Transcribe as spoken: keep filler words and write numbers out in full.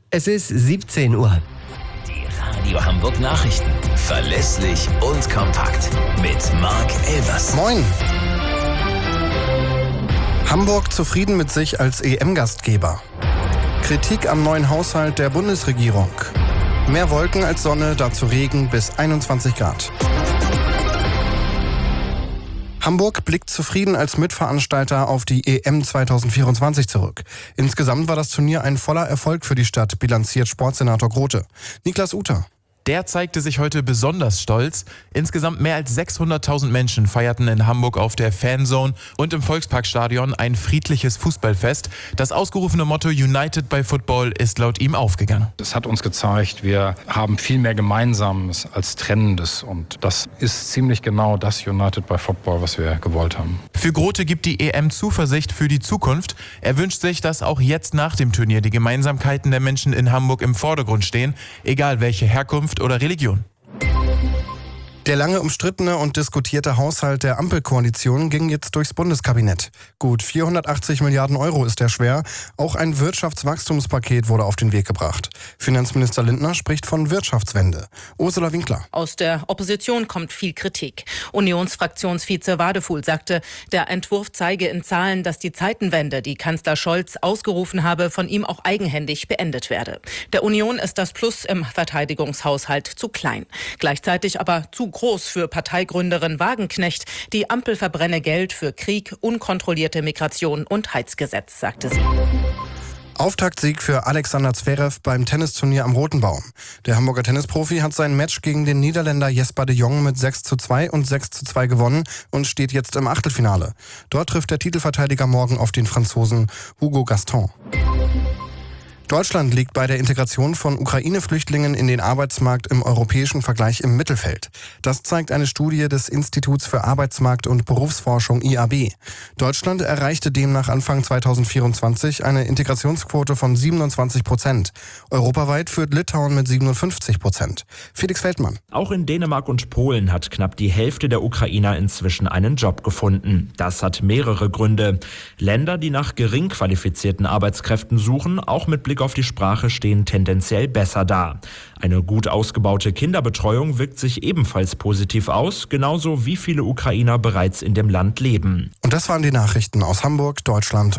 Es ist siebzehn Uhr. Die Radio Hamburg Nachrichten. Verlässlich und kompakt. Mit Marc Elvers. Moin. Hamburg zufrieden mit sich als E M-Gastgeber. Kritik am neuen Haushalt der Bundesregierung. Mehr Wolken als Sonne, dazu Regen bis einundzwanzig Grad. Hamburg blickt zufrieden als Mitveranstalter auf die E M zwanzig vierundzwanzig zurück. Insgesamt war das Turnier ein voller Erfolg für die Stadt, bilanziert Sportsenator Grote. Niklas Uter. Der zeigte sich heute besonders stolz. Insgesamt mehr als sechshunderttausend Menschen feierten in Hamburg auf der Fanzone und im Volksparkstadion ein friedliches Fußballfest. Das ausgerufene Motto United by Football ist laut ihm aufgegangen. Es hat uns gezeigt, wir haben viel mehr Gemeinsames als Trennendes. Und das ist ziemlich genau das United by Football, was wir gewollt haben. Für Grote gibt die E M Zuversicht für die Zukunft. Er wünscht sich, dass auch jetzt nach dem Turnier die Gemeinsamkeiten der Menschen in Hamburg im Vordergrund stehen, egal welche Herkunft oder Religion. Der lange umstrittene und diskutierte Haushalt der Ampelkoalition ging jetzt durchs Bundeskabinett. Gut vierhundertachtzig Milliarden Euro ist er schwer. Auch ein Wirtschaftswachstumspaket wurde auf den Weg gebracht. Finanzminister Lindner spricht von Wirtschaftswende. Ursula Winkler. Aus der Opposition kommt viel Kritik. Unionsfraktionsvize Wadefuhl sagte, der Entwurf zeige in Zahlen, dass die Zeitenwende, die Kanzler Scholz ausgerufen habe, von ihm auch eigenhändig beendet werde. Der Union ist das Plus im Verteidigungshaushalt zu klein. Gleichzeitig aber zu groß für Parteigründerin Wagenknecht. Die Ampel verbrenne Geld für Krieg, unkontrollierte Migration und Heizgesetz, sagte sie. Auftaktsieg für Alexander Zverev beim Tennisturnier am Roten Baum. Der Hamburger Tennisprofi hat sein Match gegen den Niederländer Jesper de Jong mit sechs zu zwei und sechs zu zwei gewonnen und steht jetzt im Achtelfinale. Dort trifft der Titelverteidiger morgen auf den Franzosen Hugo Gaston. Deutschland liegt bei der Integration von Ukraine-Flüchtlingen in den Arbeitsmarkt im europäischen Vergleich im Mittelfeld. Das zeigt eine Studie des Instituts für Arbeitsmarkt- und Berufsforschung I A B. Deutschland erreichte demnach Anfang zweitausendvierundzwanzig eine Integrationsquote von siebenundzwanzig Prozent. Europaweit führt Litauen mit siebenundfünfzig Prozent. Felix Feldmann. Auch in Dänemark und Polen hat knapp die Hälfte der Ukrainer inzwischen einen Job gefunden. Das hat mehrere Gründe. Länder, die nach gering qualifizierten Arbeitskräften suchen, auch mit Blick auf die Sprache, stehen tendenziell besser da. Eine gut ausgebaute Kinderbetreuung wirkt sich ebenfalls positiv aus, genauso wie viele Ukrainer bereits in dem Land leben. Und das waren die Nachrichten aus Hamburg, Deutschland